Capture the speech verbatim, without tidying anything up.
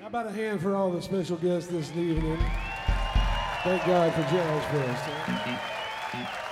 about a hand for all the special guests this evening? Thank God for Jazz Fest. Huh?